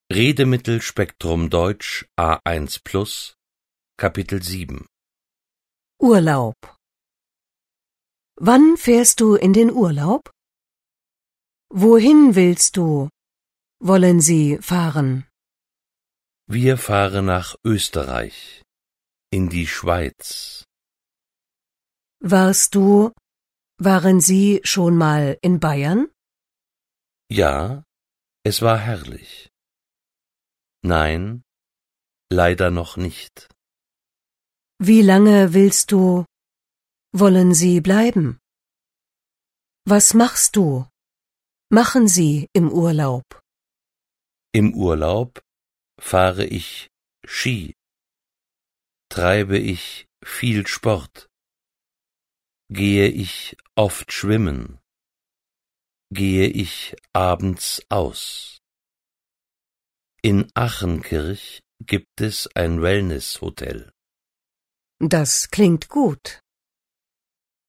Redemittelspektrum Deutsch A1+, Kapitel 7. Urlaub. Wann fährst du in den Urlaub? Wohin willst du? Wollen Sie fahren? Wir fahren nach Österreich, in die Schweiz. Waren Sie schon mal in Bayern? Ja, es war herrlich. Nein, leider noch nicht. Wie lange wollen Sie bleiben? Was machen Sie im Urlaub? Im Urlaub fahre ich Ski, treibe ich viel Sport, gehe ich oft schwimmen, gehe ich abends aus. In Achenkirch gibt es ein Wellness-Hotel. Das klingt gut.